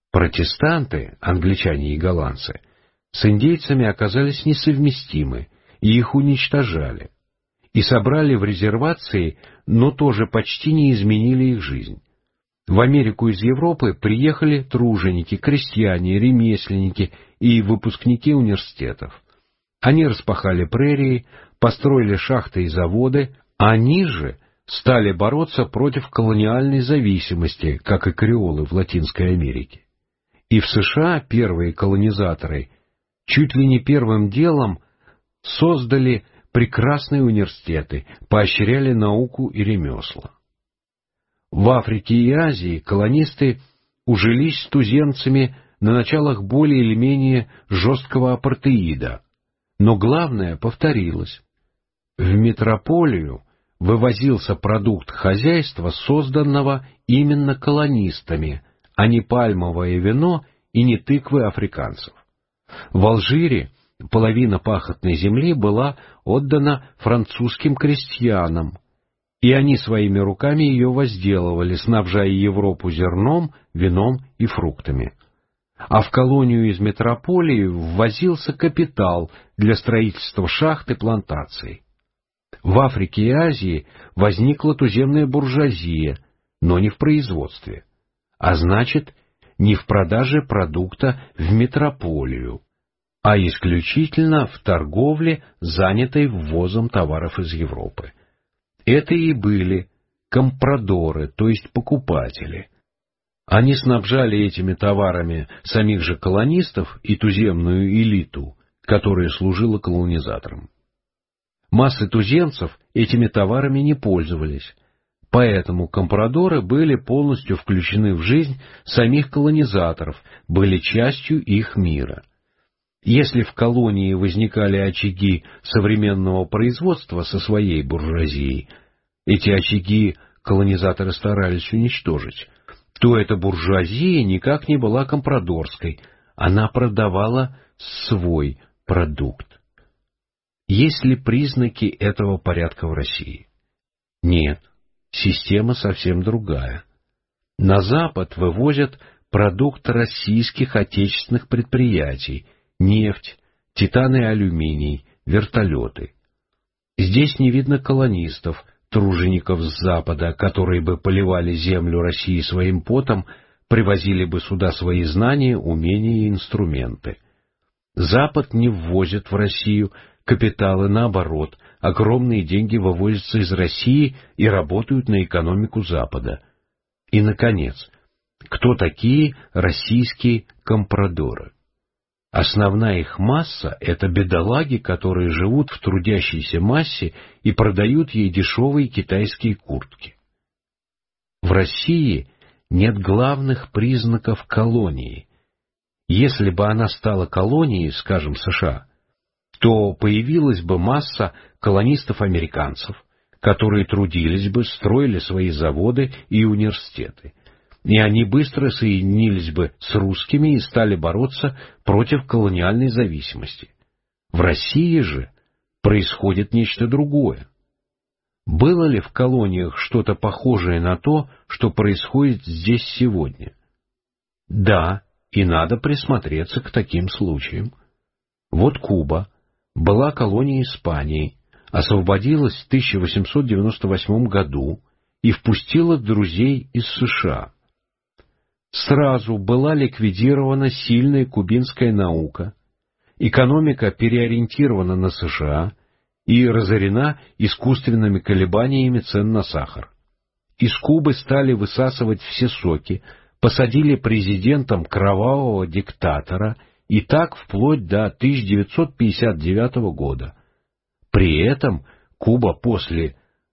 Протестанты, англичане и голландцы, с индейцами оказались несовместимы и их уничтожали, и собрали в резервации, но тоже почти не изменили их жизнь. В Америку из Европы приехали труженики, крестьяне, ремесленники и выпускники университетов. Они распахали прерии, построили шахты и заводы, они же стали бороться против колониальной зависимости, как и креолы в Латинской Америке. И в США первые колонизаторы чуть ли не первым делом создали прекрасные университеты, поощряли науку и ремесла. В Африке и Азии колонисты ужились с туземцами на началах более или менее жесткого апартеида, но главное повторилось. В метрополию вывозился продукт хозяйства, созданного именно колонистами, а не пальмовое вино и не тыквы африканцев. В Алжире половина пахотной земли была отдана французским крестьянам, и они своими руками ее возделывали, снабжая Европу зерном, вином и фруктами. А в колонию из метрополии ввозился капитал для строительства шахт и плантаций. В Африке и Азии возникла туземная буржуазия, но не в производстве, а значит, не в продаже продукта в метрополию, а исключительно в торговле, занятой ввозом товаров из Европы. Это и были компрадоры, то есть покупатели. Они снабжали этими товарами самих же колонистов и туземную элиту, которая служила колонизаторам. Массы туземцев этими товарами не пользовались, поэтому компрадоры были полностью включены в жизнь самих колонизаторов, были частью их мира. Если в колонии возникали очаги современного производства со своей буржуазией, эти очаги колонизаторы старались уничтожить, то эта буржуазия никак не была компрадорской, она продавала свой продукт. Есть ли признаки этого порядка в России? Нет, система совсем другая. На Запад вывозят продукт российских отечественных предприятий, нефть, титан и алюминий, вертолеты. Здесь не видно колонистов, тружеников с Запада, которые бы поливали землю России своим потом, привозили бы сюда свои знания, умения и инструменты. Запад не ввозит в Россию капиталы, наоборот, огромные деньги вывозятся из России и работают на экономику Запада. И, наконец, кто такие российские компрадоры? Основная их масса — это бедолаги, которые живут в трудящейся массе и продают ей дешевые китайские куртки. В России нет главных признаков колонии. Если бы она стала колонией, скажем, США, то появилась бы масса колонистов-американцев, которые трудились бы, строили свои заводы и университеты. И они быстро соединились бы с русскими и стали бороться против колониальной зависимости. В России же происходит нечто другое. Было ли в колониях что-то похожее на то, что происходит здесь сегодня? Да, и надо присмотреться к таким случаям. Вот Куба была колонией Испании, освободилась в 1898 году и впустила друзей из США. Сразу была ликвидирована сильная кубинская наука, экономика переориентирована на США и разорена искусственными колебаниями цен на сахар. Из Кубы стали высасывать все соки, посадили президентом кровавого диктатора, и так вплоть до 1959 года. При этом Куба после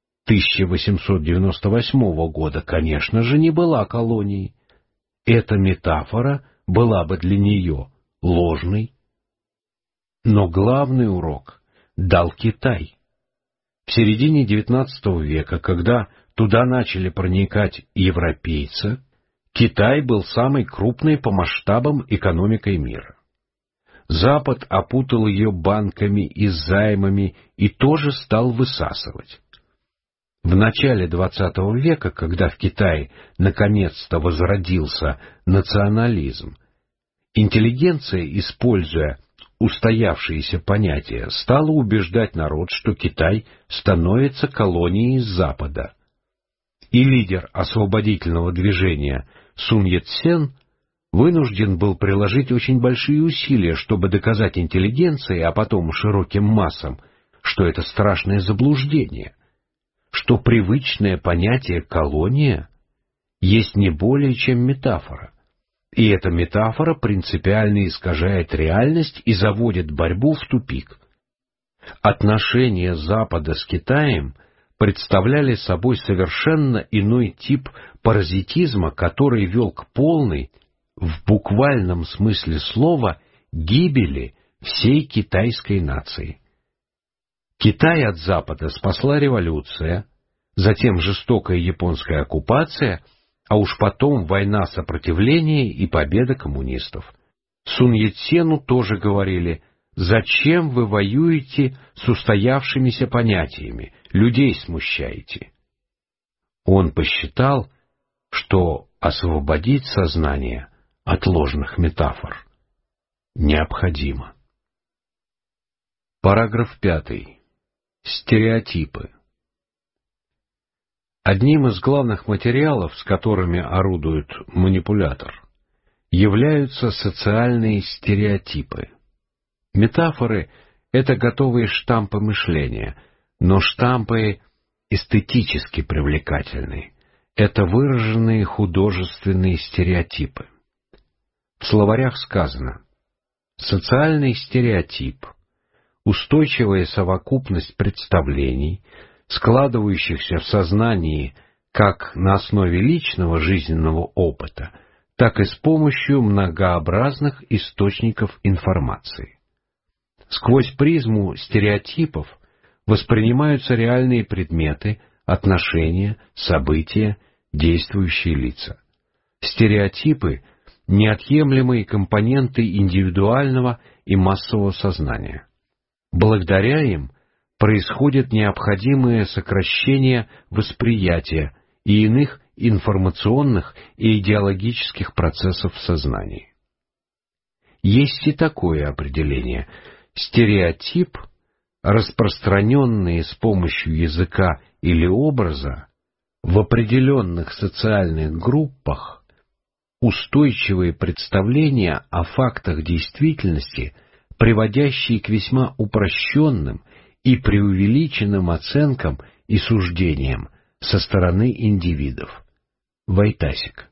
1898 года, конечно же, не была колонией. Эта метафора была бы для нее ложной. Но главный урок дал Китай. В середине XIX века, когда туда начали проникать европейцы, Китай был самой крупной по масштабам экономикой мира. Запад опутал ее банками и займами и тоже стал высасывать. В начале XX века, когда в Китае наконец-то возродился национализм, интеллигенция, используя устоявшиеся понятия, стала убеждать народ, что Китай становится колонией Запада. И лидер освободительного движения Сун Яцен вынужден был приложить очень большие усилия, чтобы доказать интеллигенции, а потом широким массам, что это страшное заблуждение, что привычное понятие «колония» есть не более чем метафора. И эта метафора принципиально искажает реальность и заводит борьбу в тупик. Отношения Запада с Китаем представляли собой совершенно иной тип паразитизма, который вел к полной, в буквальном смысле слова, гибели всей китайской нации. Китай от Запада спасла революция, затем жестокая японская оккупация, а уж потом война сопротивления и победа коммунистов. Сун Яцену тоже говорили: «Зачем вы воюете с устоявшимися понятиями, людей смущаете?» Он посчитал, что освободить сознание от ложных метафор необходимо. Параграф 5. Стереотипы. Одним из главных материалов, с которыми орудует манипулятор, являются социальные стереотипы. Метафоры — это готовые штампы мышления, но штампы эстетически привлекательны. Это выраженные художественные стереотипы. В словарях сказано: социальный стереотип — устойчивая совокупность представлений, складывающихся в сознании как на основе личного жизненного опыта, так и с помощью многообразных источников информации. Сквозь призму стереотипов воспринимаются реальные предметы, отношения, события, действующие лица. Стереотипы — неотъемлемые компоненты индивидуального и массового сознания. Благодаря им происходит необходимое сокращение восприятия и иных информационных и идеологических процессов в сознании. Есть и такое определение: стереотип, распространенный с помощью языка или образа в определенных социальных группах, устойчивые представления о фактах действительности, приводящие к весьма упрощенным и преувеличенным оценкам и суждениям со стороны индивидов. Войтасик.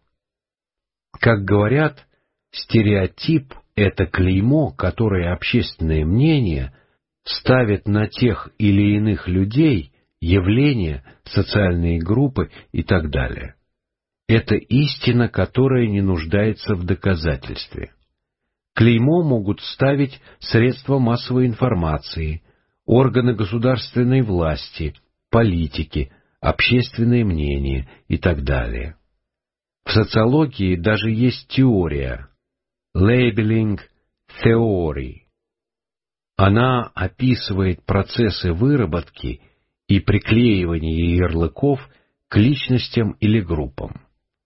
Как говорят, стереотип — это клеймо, которое общественное мнение ставит на тех или иных людей, явления, социальные группы и так далее. Это истина, которая не нуждается в доказательстве. Клеймо могут ставить средства массовой информации, органы государственной власти, политики, общественное мнение и так далее. В социологии даже есть теория «labeling theory». Она описывает процессы выработки и приклеивания ярлыков к личностям или группам.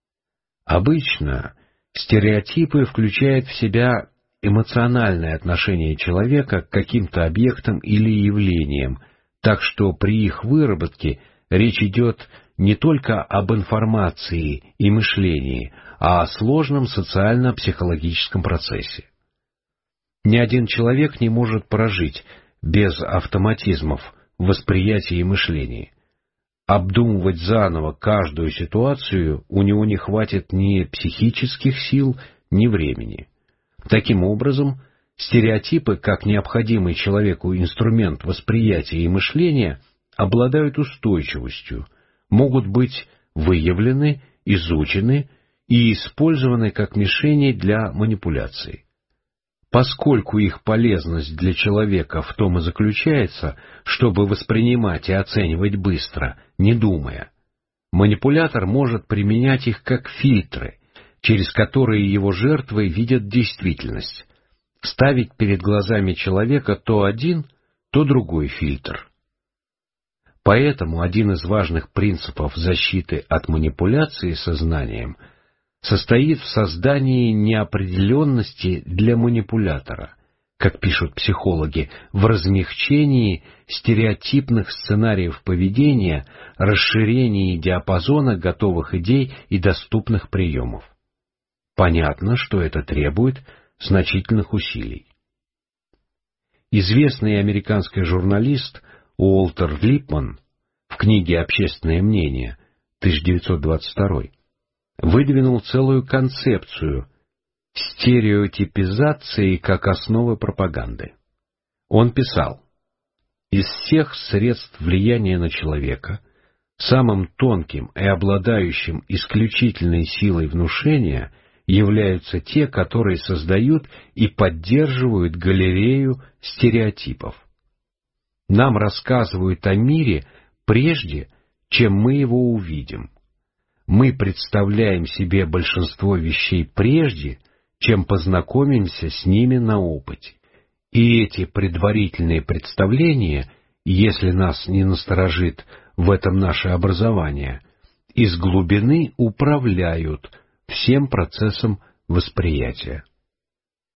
Обычно стереотипы включают в себя эмоциональное отношение человека к каким-то объектам или явлениям, так что при их выработке речь идет не только об информации и мышлении, а о сложном социально-психологическом процессе. Ни один человек не может прожить без автоматизмов восприятия и мышления. Обдумывать заново каждую ситуацию у него не хватит ни психических сил, ни времени. Таким образом, стереотипы, как необходимый человеку инструмент восприятия и мышления, обладают устойчивостью, могут быть выявлены, изучены и использованы как мишени для манипуляций. Поскольку их полезность для человека в том и заключается, чтобы воспринимать и оценивать быстро, не думая, манипулятор может применять их как фильтры, через которые его жертвы видят действительность, ставить перед глазами человека то один, то другой фильтр. Поэтому один из важных принципов защиты от манипуляции сознанием состоит в создании неопределенности для манипулятора, как пишут психологи, в размягчении стереотипных сценариев поведения, расширении диапазона готовых идей и доступных приемов. Понятно, что это требует значительных усилий. Известный американский журналист Уолтер Липман в книге «Общественное мнение» 1922 выдвинул целую концепцию стереотипизации как основы пропаганды. Он писал: «Из всех средств влияния на человека самым тонким и обладающим исключительной силой внушения являются те, которые создают и поддерживают галерею стереотипов. Нам рассказывают о мире прежде, чем мы его увидим. Мы представляем себе большинство вещей прежде, чем познакомимся с ними на опыте. И эти предварительные представления, если нас не насторожит в этом наше образование, из глубины управляют всем процессом восприятия».